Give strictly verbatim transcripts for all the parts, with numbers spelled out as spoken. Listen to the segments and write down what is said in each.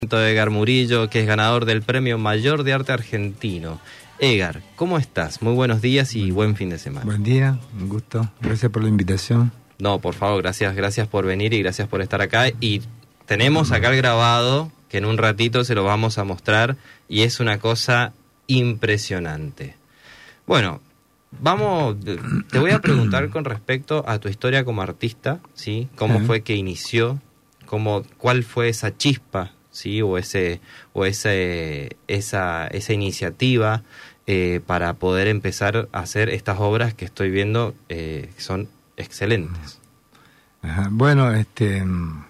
Edgar Murillo, que es ganador del Premio Mayor de Arte Argentino. Edgar, ¿cómo estás? Muy buenos días y buen fin de semana. Buen día, un gusto. Gracias por la invitación. No, por favor, gracias, gracias por venir y gracias por estar acá. Y tenemos acá el grabado, que en un ratito se lo vamos a mostrar, y es una cosa impresionante. Bueno, vamos, te voy a preguntar con respecto a tu historia como artista, ¿sí? ¿Cómo sí. fue que inició? ¿Cómo, cuál fue esa chispa? ¿Sí? o ese o ese esa esa iniciativa eh, para poder empezar a hacer estas obras que estoy viendo eh, que son excelentes. Ajá. Bueno, este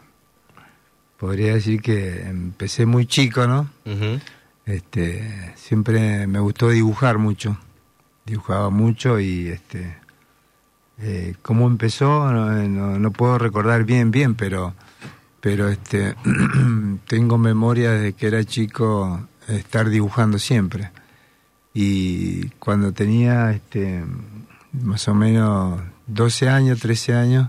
podría decir que empecé muy chico, ¿no? Uh-huh. Este siempre me gustó dibujar mucho, dibujaba mucho y este eh, cómo empezó no, no, no puedo recordar bien bien, pero pero este tengo memoria desde que era chico estar dibujando siempre, y cuando tenía este más o menos doce años, trece años,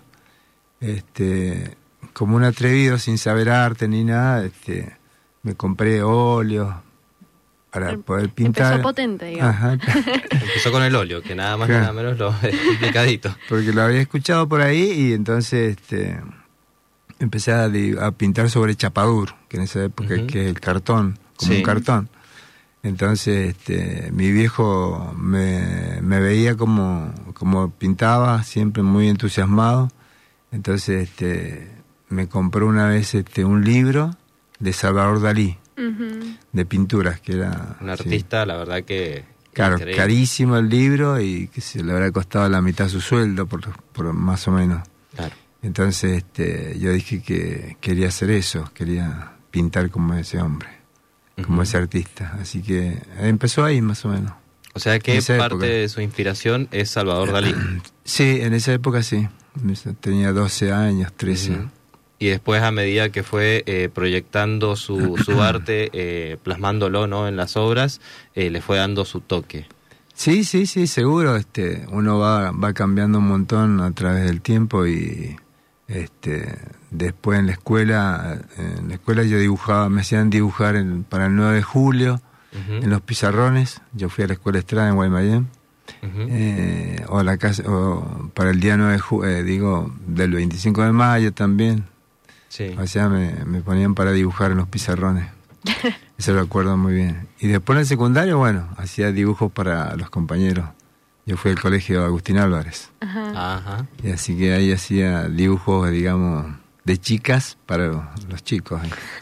este como un atrevido sin saber arte ni nada, este me compré óleos para poder pintar. Empezó potente, digamos. Ajá. Empezó con el óleo, que nada más claro. nada menos lo explicadito. Porque lo había escuchado por ahí y entonces este empecé a, a pintar sobre chapadur, que en esa época uh-huh. que es el cartón, como sí. un cartón. Entonces este, mi viejo me, me veía como, como pintaba, siempre muy entusiasmado. Entonces este, me compró una vez este, un libro de Salvador Dalí, uh-huh. de pinturas, que era... Un artista, sí. la verdad que... Claro, increíble. Carísimo el libro y que se le habrá costado la mitad de su sueldo, por, por más o menos. Claro. Entonces este, yo dije que quería hacer eso, quería pintar como ese hombre, uh-huh. como ese artista. Así que empezó ahí más o menos. O sea que parte época. de su inspiración es Salvador Dalí. Sí, en esa época sí. Tenía doce años, trece. Uh-huh. Y después, a medida que fue eh, proyectando su, su arte, eh, plasmándolo, ¿no?, en las obras, eh, le fue dando su toque. Sí, sí, sí, seguro. Este, uno va, va cambiando un montón a través del tiempo y... Este, después en la escuela, en la escuela yo dibujaba, me hacían dibujar en, para el nueve de julio, uh-huh. en los pizarrones. Yo fui a la escuela Estrada en Guaymallén, uh-huh. eh, o la casa, o para el día nueve de julio, eh, digo, del veinticinco de mayo también. Sí. O sea, me, me ponían para dibujar en los pizarrones. Eso lo recuerdo muy bien. Y después en el secundario, bueno, hacía dibujos para los compañeros. Yo fui al colegio Agustín Álvarez. Ajá. Ajá. Y así que ahí hacía dibujos, digamos, de chicas para los chicos.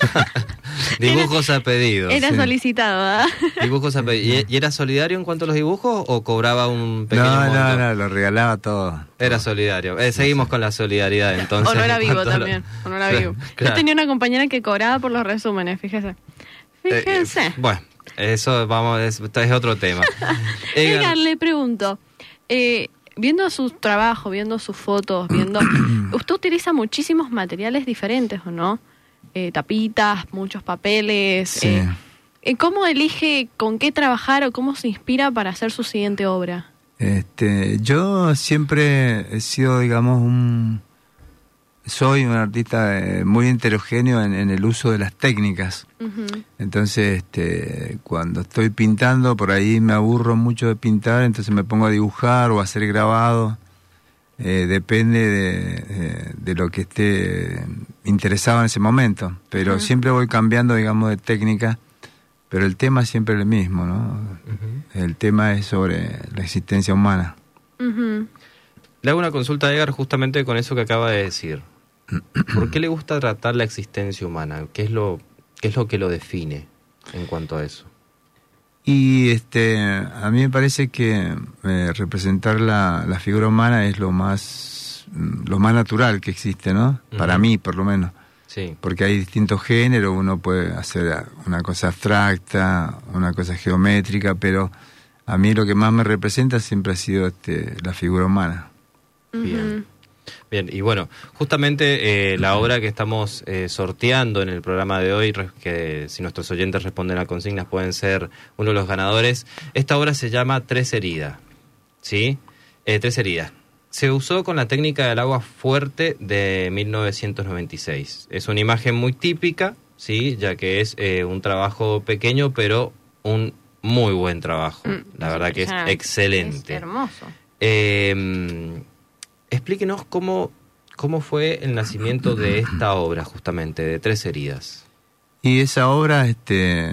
Dibujos a pedido. Era sí. solicitado, ¿verdad? Dibujos a pedido. ¿Y era solidario en cuanto a los dibujos o cobraba un pequeño no, monto? No, no, lo regalaba todo. Era solidario. Eh, seguimos sí. con la solidaridad, entonces. O no era vivo también. Lo... O no era vivo. Claro. Yo tenía una compañera que cobraba por los resúmenes, fíjese. Fíjense. Eh, bueno. Eso, vamos, es, es otro tema. Edgar, le pregunto, eh, viendo su trabajo, viendo sus fotos, viendo... usted utiliza muchísimos materiales diferentes, ¿o no? Eh, tapitas, muchos papeles. Sí. Eh, ¿Cómo elige con qué trabajar o cómo se inspira para hacer su siguiente obra? Este, yo siempre he sido, digamos, un... Soy un artista eh, muy heterogéneo en, en el uso de las técnicas. Uh-huh. Entonces, este, cuando estoy pintando, por ahí me aburro mucho de pintar, entonces me pongo a dibujar o a hacer grabado. Eh, depende de, de, de lo que esté interesado en ese momento. Pero uh-huh. siempre voy cambiando, digamos, de técnica, pero el tema siempre es el mismo, ¿no? Uh-huh. El tema es sobre la existencia humana. Uh-huh. Le hago una consulta a Edgar justamente con eso que acaba de decir. ¿Por qué le gusta tratar la existencia humana? ¿Qué es lo, qué es lo que lo define en cuanto a eso? Y este, a mí me parece que eh, representar la, la figura humana es lo más, lo más natural que existe, ¿no? Uh-huh. Para mí, por lo menos. Sí. Porque hay distintos géneros, uno puede hacer una cosa abstracta, una cosa geométrica, pero a mí lo que más me representa siempre ha sido este, la figura humana. Bien. Bien, y bueno, justamente eh, la obra que estamos eh, sorteando en el programa de hoy, que si nuestros oyentes responden a consignas pueden ser uno de los ganadores, esta obra se llama Tres Heridas, ¿sí? Eh, Tres Heridas. Se usó con la técnica del agua fuerte de mil novecientos noventa y seis. Es una imagen muy típica, sí, ya que es eh, un trabajo pequeño, pero un muy buen trabajo. Mm, la verdad que es excelente. Es hermoso. Eh, explíquenos cómo, cómo fue el nacimiento de esta obra, justamente, de Tres Heridas. Y esa obra, este,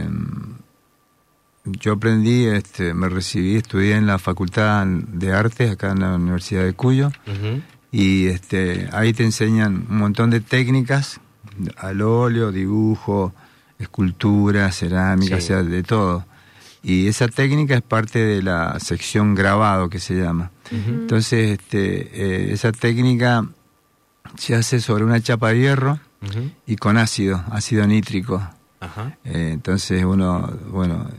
yo aprendí, este, me recibí, estudié en la Facultad de Artes, acá en la Universidad de Cuyo, uh-huh. y este, ahí te enseñan un montón de técnicas, al óleo, dibujo, escultura, cerámica, sí. o sea, de todo. Y esa técnica es parte de la sección grabado, que se llama. Uh-huh. Entonces, este, eh, esa técnica se hace sobre una chapa de hierro, uh-huh. y con ácido, ácido nítrico. Uh-huh. Eh, entonces uno, bueno,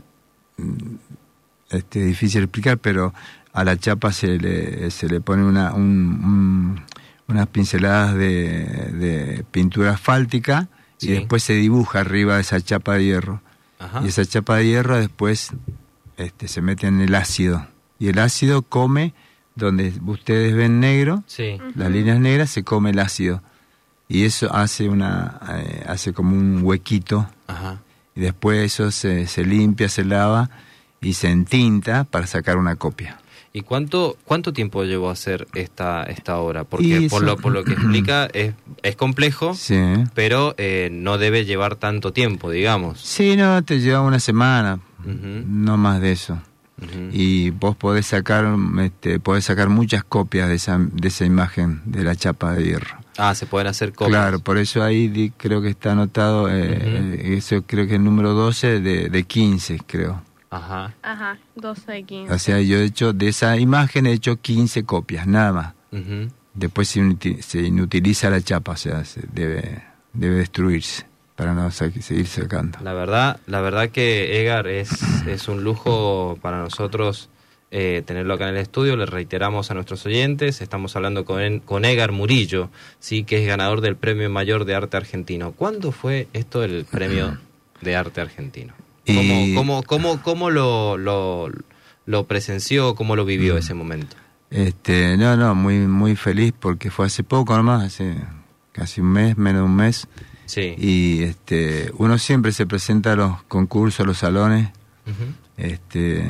este, es difícil explicar, pero a la chapa se le, se le pone una, un, un, unas pinceladas de, de pintura asfáltica, sí. y después se dibuja arriba de esa chapa de hierro. Uh-huh. Y esa chapa de hierro después este, se mete en el ácido. Y el ácido come, donde ustedes ven negro, sí. uh-huh. las líneas negras, se come el ácido. Y eso hace una eh, hace como un huequito. Ajá. Y después eso se, se limpia, se lava y se entinta para sacar una copia. ¿Y cuánto cuánto tiempo llevó a hacer esta esta obra? Porque por lo por lo que explica es es complejo, sí. pero eh, no debe llevar tanto tiempo, digamos. Sí, no, te lleva una semana, uh-huh. no más de eso. Uh-huh. Y vos podés sacar este, podés sacar muchas copias de esa de esa imagen de la chapa de hierro. Ah, se pueden hacer copias. Claro, por eso ahí di, creo que está anotado, eh, uh-huh. eso creo que es el número doce de, de quince, creo. Ajá. Ajá, doce de quince. O sea, yo he hecho, de esa imagen he hecho quince copias, nada más. Uh-huh. Después se, inutil, se inutiliza la chapa, o sea, se debe, debe destruirse para no sa- seguir sacando. La verdad, la verdad que Edgar es, es un lujo para nosotros eh, tenerlo acá en el estudio. Le reiteramos a nuestros oyentes, estamos hablando con, con Edgar Murillo, sí, que es ganador del Premio Mayor de Arte Argentino. ¿Cuándo fue esto el Premio de Arte Argentino? ¿Cómo, y... cómo, cómo, cómo lo, lo, lo presenció, cómo lo vivió ese momento? Este, no, no, muy, muy feliz porque fue hace poco nomás, hace casi un mes, menos de un mes. Sí. Y este, uno siempre se presenta a los concursos, a los salones, uh-huh. este,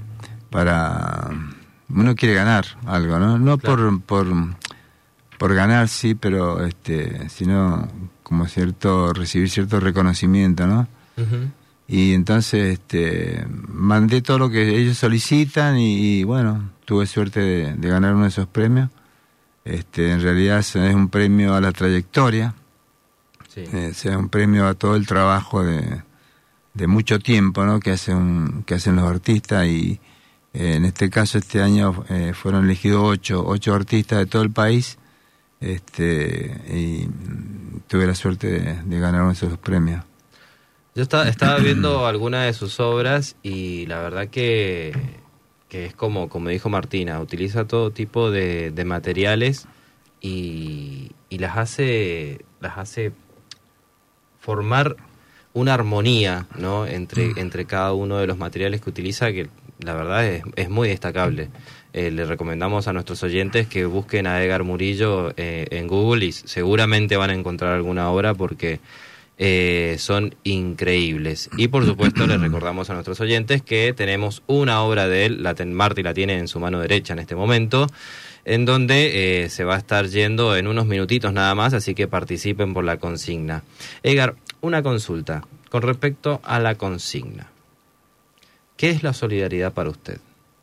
para, uno quiere ganar algo, ¿no? No claro. por, por, por ganar, sí, pero este, sino como cierto, recibir cierto reconocimiento, ¿no? Uh-huh. Y entonces este, mandé todo lo que ellos solicitan y, y bueno, tuve suerte de, de ganar uno de esos premios. Este, en realidad es un premio a la trayectoria, sí. eh, o sea, un premio a todo el trabajo de, de mucho tiempo, ¿no? que hacen que hacen los artistas y eh, en este caso este año eh, fueron elegidos ocho ocho artistas de todo el país, este, y tuve la suerte de, de ganar uno de esos premios. Yo estaba, estaba viendo algunas de sus obras y la verdad que, que es como, como dijo Martina, utiliza todo tipo de, de materiales y, y las hace las hace formar una armonía, ¿no? entre, entre cada uno de los materiales que utiliza, que la verdad es, es muy destacable. Eh, le recomendamos a nuestros oyentes que busquen a Edgar Murillo eh, en Google y seguramente van a encontrar alguna obra porque Eh, son increíbles. Y por supuesto les recordamos a nuestros oyentes que tenemos una obra de él, la ten, Marty la tiene en su mano derecha en este momento, en donde eh, se va a estar yendo en unos minutitos nada más, así que participen por la consigna. Edgar, una consulta con respecto a la consigna. ¿Qué es la solidaridad para usted?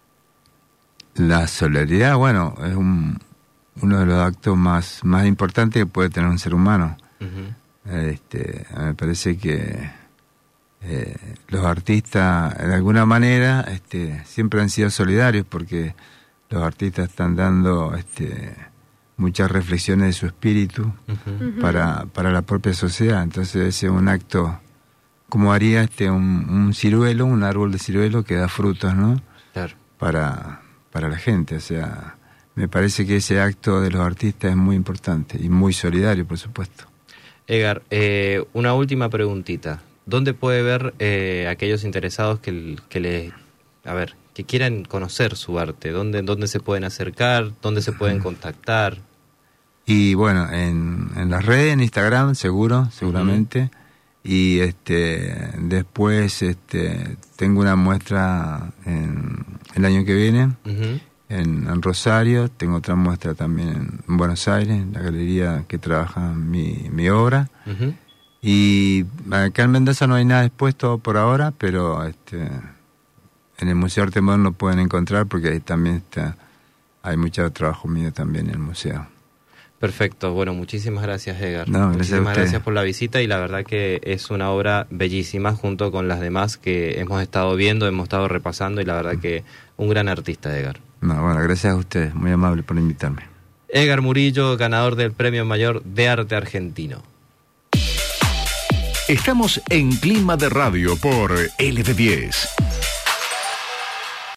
La solidaridad, bueno, es un, uno de los actos más, más importantes que puede tener un ser humano. Uh-huh. Este, me parece que eh, los artistas de alguna manera este, siempre han sido solidarios porque los artistas están dando este, muchas reflexiones de su espíritu uh-huh. para, para la propia sociedad. Entonces ese es un acto como haría este un, un ciruelo, un árbol de ciruelo que da frutos, ¿no? Claro. para, para la gente. O sea, me parece que ese acto de los artistas es muy importante y muy solidario, por supuesto. Edgar, eh, una última preguntita. ¿Dónde puede ver eh, aquellos interesados que, que le, a ver, que quieran conocer su arte? ¿Dónde, dónde se pueden acercar? ¿Dónde se pueden contactar? Y bueno, en, en las redes, en Instagram, seguro, seguramente. Uh-huh. Y este después este tengo una muestra en, el año que viene, uh-huh. en, en Rosario. Tengo otra muestra también en Buenos Aires, en la galería que trabaja mi, mi obra. Uh-huh. Y acá en Mendoza no hay nada expuesto por ahora, pero este en el Museo de Arte Moderno pueden encontrar, porque ahí también está, hay mucho trabajo mío también en el museo. Perfecto, bueno, muchísimas gracias, Edgar. No, gracias muchísimas gracias por la visita, y la verdad que es una obra bellísima junto con las demás que hemos estado viendo, hemos estado repasando, y la verdad que un gran artista, Edgar. No, bueno, gracias a ustedes, muy amable por invitarme. Edgar Murillo, ganador del Premio Mayor de Arte Argentino. Estamos en Clima de Radio por L B diez.